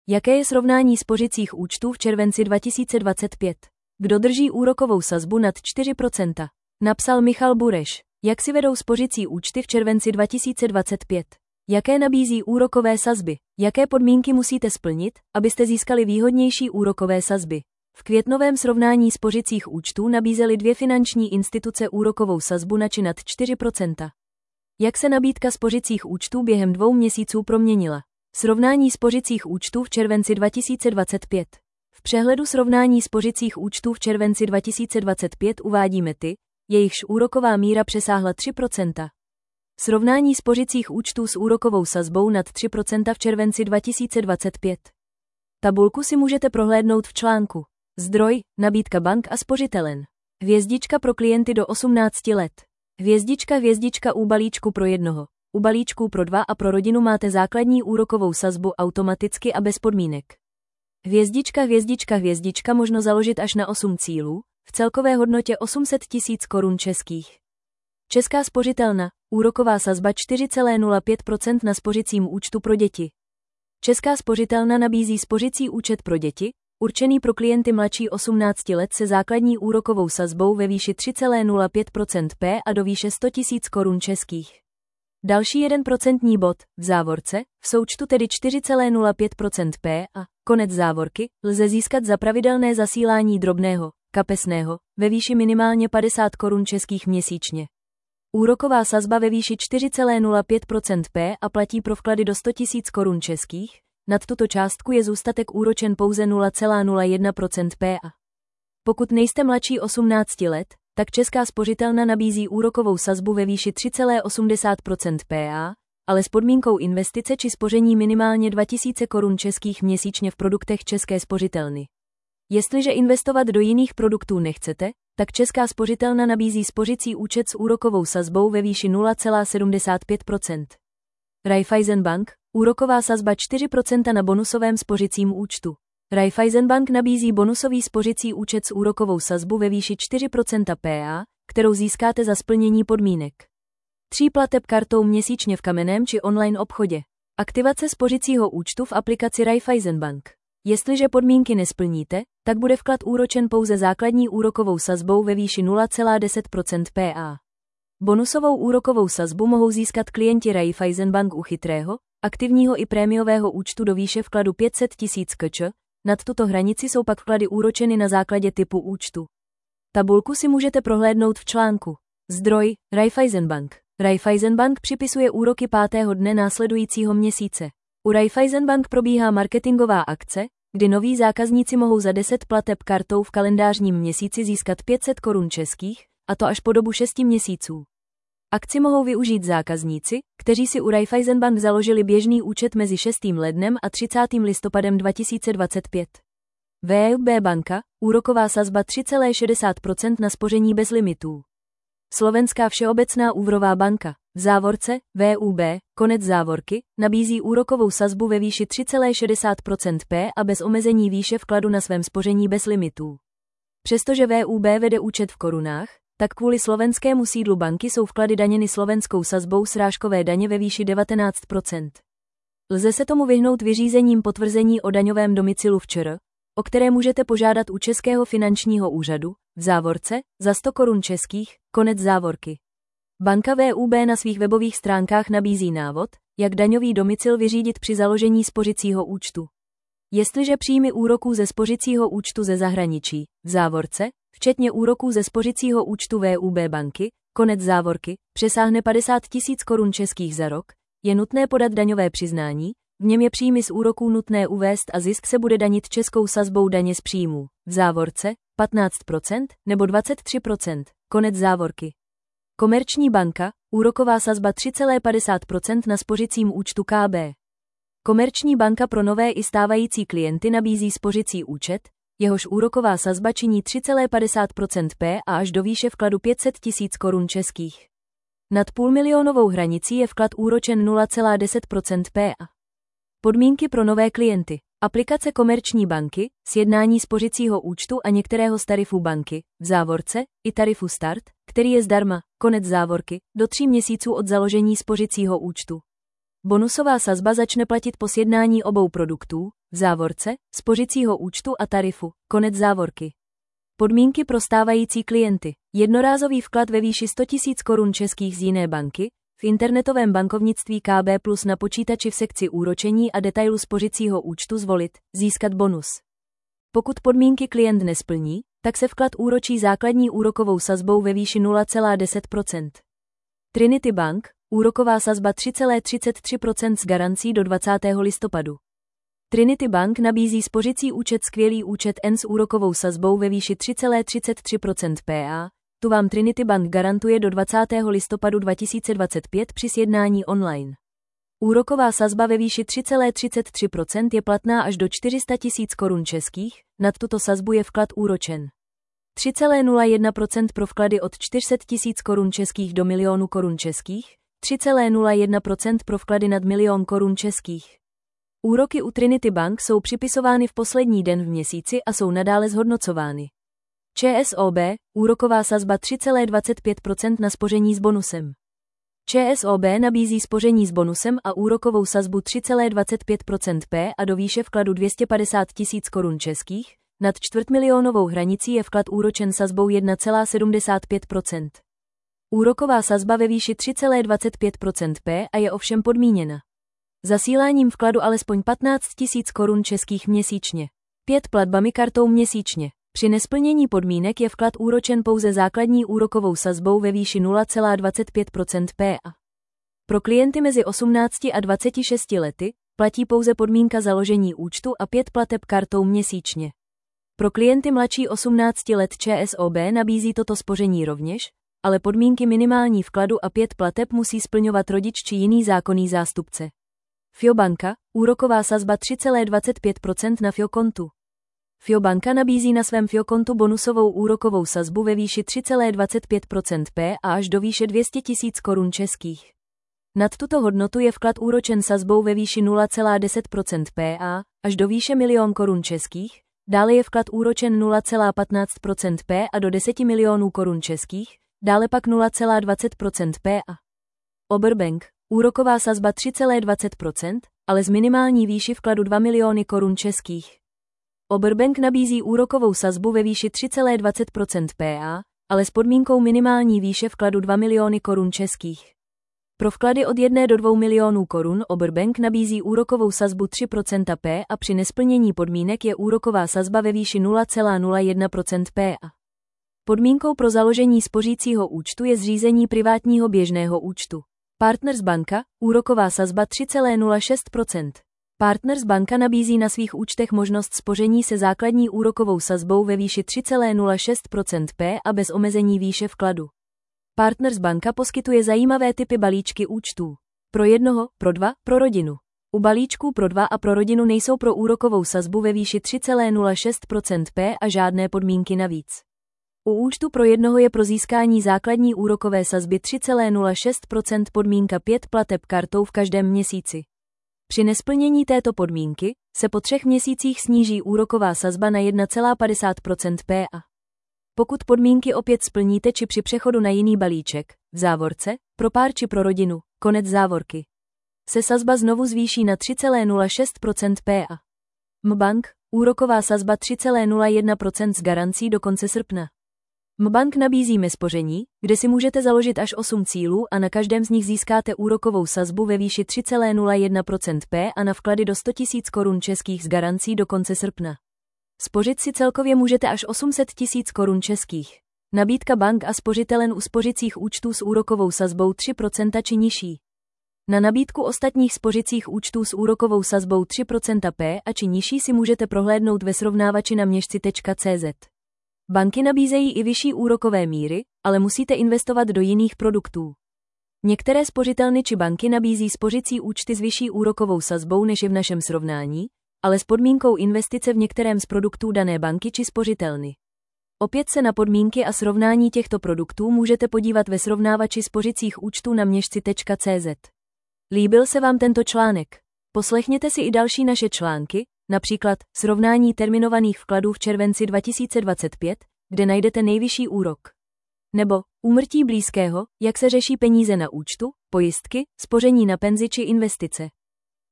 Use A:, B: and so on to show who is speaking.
A: Jaké je srovnání spořicích účtů v červenci 2025? Kdo drží úrokovou sazbu nad 4%? Napsal Michal Bureš. Jak si vedou spořicí účty v červenci 2025? Jaké nabízí úrokové sazby? Jaké podmínky musíte splnit, abyste získali výhodnější úrokové sazby? V květnovém srovnání spořicích účtů nabízely 2 finanční instituce úrokovou sazbu na či nad 4%. Jak se nabídka spořicích účtů během 2 měsíců proměnila? Srovnání spořicích účtů v červenci 2025. V přehledu srovnání spořicích účtů v červenci 2025 uvádíme ty, jejichž úroková míra přesáhla 3%. Srovnání spořicích účtů s úrokovou sazbou nad 3% v červenci 2025. Tabulku si můžete prohlédnout v článku. Zdroj, nabídka bank a spořitelen. Hvězdička pro klienty do 18 let. Hvězdička u balíčku pro jednoho. U balíčků pro 2 a pro rodinu máte základní úrokovou sazbu automaticky a bez podmínek. Hvězdička možno založit až na 8 cílů, v celkové hodnotě 800 000 korun českých. Česká spořitelna, úroková sazba 4,05% na spořicím účtu pro děti. Česká spořitelna nabízí spořicí účet pro děti, určený pro klienty mladší 18 let se základní úrokovou sazbou ve výši 3,05% P a do výše 100 000 korun českých. Další 1% bod, v závorce, v součtu tedy 4,05% P a, konec závorky, lze získat za pravidelné zasílání drobného, kapesného, ve výši minimálně 50 korun českých měsíčně. Úroková sazba ve výši 4,05% P a platí pro vklady do 100 000 korun českých, nad tuto částku je zůstatek úročen pouze 0,01% P a. Pokud nejste mladší 18 let, tak Česká spořitelna nabízí úrokovou sazbu ve výši 3,80% PA, ale s podmínkou investice či spoření minimálně 2000 korun českých měsíčně v produktech České spořitelny. Jestliže investovat do jiných produktů nechcete, tak Česká spořitelna nabízí spořicí účet s úrokovou sazbou ve výši 0,75%. Raiffeisenbank, úroková sazba 4% na bonusovém spořicím účtu. Raiffeisenbank nabízí bonusový spořicí účet s úrokovou sazbu ve výši 4% PA, kterou získáte za splnění podmínek. 3 plateb kartou měsíčně v kamenném či online obchodě. Aktivace spořicího účtu v aplikaci Raiffeisenbank. Jestliže podmínky nesplníte, tak bude vklad úročen pouze základní úrokovou sazbou ve výši 0,10% PA. Bonusovou úrokovou sazbu mohou získat klienti Raiffeisenbank u chytrého, aktivního i prémiového účtu do výše vkladu 500 000 kč, nad tuto hranici jsou pak vklady úročeny na základě typu účtu. Tabulku si můžete prohlédnout v článku. Zdroj, Raiffeisenbank. Raiffeisenbank připisuje úroky 5. dne následujícího měsíce. U Raiffeisenbank probíhá marketingová akce, kdy noví zákazníci mohou za 10 plateb kartou v kalendářním měsíci získat 500 korun českých, a to až po dobu 6 měsíců. Akci mohou využít zákazníci, kteří si u Raiffeisenbank založili běžný účet mezi 6. lednem a 30. listopadem 2025. VUB banka, úroková sazba 3,60% na spoření bez limitů. Slovenská všeobecná úvěrová banka, v závorce, VUB, konec závorky, nabízí úrokovou sazbu ve výši 3,60% P a bez omezení výše vkladu na svém spoření bez limitů. Přestože VUB vede účet v korunách, tak kvůli slovenskému sídlu banky jsou vklady daněny slovenskou sazbou srážkové daně ve výši 19%. Lze se tomu vyhnout vyřízením potvrzení o daňovém domicilu v ČR, o které můžete požádat u Českého finančního úřadu, v závorce, za 100 korun českých, konec závorky. Banka VUB na svých webových stránkách nabízí návod, jak daňový domicil vyřídit při založení spořicího účtu. Jestliže příjmy úroků ze spořicího účtu ze zahraničí, v závorce, včetně úroků ze spořicího účtu VUB banky, konec závorky, přesáhne 50 000 korun českých za rok, je nutné podat daňové přiznání, v něm je příjmy z úroků nutné uvést a zisk se bude danit českou sazbou daně z příjmů, v závorce, 15% nebo 23%, konec závorky. Komerční banka, úroková sazba 3,50% na spořicím účtu KB. Komerční banka pro nové i stávající klienty nabízí spořicí účet, jehož úroková sazba činí 3,50% P a až do výše vkladu 500 000 korun českých. Nad půlmilionovou hranicí je vklad úročen 0,10% P a. Podmínky pro nové klienty. Aplikace Komerční banky, sjednání spořicího účtu a některého z tarifů banky, v závorce, i tarifu Start, který je zdarma, konec závorky, do 3 měsíců od založení spořicího účtu. Bonusová sazba začne platit po sjednání obou produktů, v závorce, spořicího účtu a tarifu, konec závorky. Podmínky pro stávající klienty. Jednorázový vklad ve výši 100 000 korun českých z jiné banky, v internetovém bankovnictví KB Plus na počítači v sekci úročení a detailu spořicího účtu zvolit, získat bonus. Pokud podmínky klient nesplní, tak se vklad úročí základní úrokovou sazbou ve výši 0,10%. Trinity Bank, úroková sazba 3,33% s garancí do 20. listopadu. Trinity Bank nabízí spořicí účet Skvělý účet N s úrokovou sazbou ve výši 3,33% PA, tu vám Trinity Bank garantuje do 20. listopadu 2025 při sjednání online. Úroková sazba ve výši 3,33% je platná až do 400 000 korun českých, nad tuto sazbu je vklad úročen. 3,01% pro vklady od 400 000 korun českých do 1 000 000 korun českých, 3,01% pro vklady nad 1 000 000 korun českých. Úroky u Trinity Bank jsou připisovány v poslední den v měsíci a jsou nadále zhodnocovány. ČSOB, úroková sazba 3,25% na spoření s bonusem. ČSOB nabízí spoření s bonusem a úrokovou sazbu 3,25% P a do výše vkladu 250 000 korun českých, nad čtvrtmilionovou hranicí je vklad úročen sazbou 1,75%. Úroková sazba ve výši 3,25% P a je ovšem podmíněna zasíláním vkladu alespoň 15 000 korun českých měsíčně. 5 platbami kartou měsíčně. Při nesplnění podmínek je vklad úročen pouze základní úrokovou sazbou ve výši 0,25% PA. Pro klienty mezi 18 a 26 lety platí pouze podmínka založení účtu a 5 plateb kartou měsíčně. Pro klienty mladší 18 let ČSOB nabízí toto spoření rovněž, ale podmínky minimální vkladu a 5 plateb musí splňovat rodič či jiný zákonný zástupce. FIO-banka, úroková sazba 3,25% na FIO-kontu. FIO-banka nabízí na svém FIO-kontu bonusovou úrokovou sazbu ve výši 3,25% P a až do výše 200 000 korun českých. Nad tuto hodnotu je vklad úročen sazbou ve výši 0,10% PA, až do výše 1 000 000 korun českých, dále je vklad úročen 0,15% P a do 10 milionů korun českých, dále pak 0,20% PA. Oberbank, úroková sazba 3,20%, ale z minimální výši vkladu 2 miliony korun českých. Oberbank nabízí úrokovou sazbu ve výši 3,20% PA, ale s podmínkou minimální výše vkladu 2 miliony korun českých. Pro vklady od 1 do 2 milionů korun Oberbank nabízí úrokovou sazbu 3% P a při nesplnění podmínek je úroková sazba ve výši 0,01% PA. Podmínkou pro založení spořícího účtu je zřízení privátního běžného účtu. Partners banka, úroková sazba 3,06%. Partners banka nabízí na svých účtech možnost spoření se základní úrokovou sazbou ve výši 3,06% P a bez omezení výše vkladu. Partners banka poskytuje zajímavé typy balíčky účtů. Pro jednoho, pro dva, pro rodinu. U balíčků pro dva a pro rodinu nejsou pro úrokovou sazbu ve výši 3,06% P a žádné podmínky navíc. U účtu pro jednoho je pro získání základní úrokové sazby 3,06% podmínka 5 plateb kartou v každém měsíci. Při nesplnění této podmínky se po 3 měsících sníží úroková sazba na 1,50% PA. Pokud podmínky opět splníte či při přechodu na jiný balíček, v závorce, pro pár či pro rodinu, konec závorky, se sazba znovu zvýší na 3,06% PA. MBank, úroková sazba 3,01% s garancí do konce srpna. MBank nabízí spoření, kde si můžete založit až 8 cílů a na každém z nich získáte úrokovou sazbu ve výši 3,01% P a na vklady do 100 000 korun českých s garancí do konce srpna. Spořit si celkově můžete až 800 000 korun českých. Nabídka bank a spořitelen u spořicích účtů s úrokovou sazbou 3% či nižší. Na nabídku ostatních spořicích účtů s úrokovou sazbou 3% P a či nižší si můžete prohlédnout ve srovnávači na měšci.cz. Banky nabízejí i vyšší úrokové míry, ale musíte investovat do jiných produktů. Některé spořitelny či banky nabízí spořicí účty s vyšší úrokovou sazbou než je v našem srovnání, ale s podmínkou investice v některém z produktů dané banky či spořitelny. Opět se na podmínky a srovnání těchto produktů můžete podívat ve srovnávači spořicích účtů na měšci.cz. Líbil se vám tento článek? Poslechněte si i další naše články, například srovnání terminovaných vkladů v červenci 2025, kde najdete nejvyšší úrok. Nebo úmrtí blízkého, jak se řeší peníze na účtu, pojistky, spoření na penzi či investice.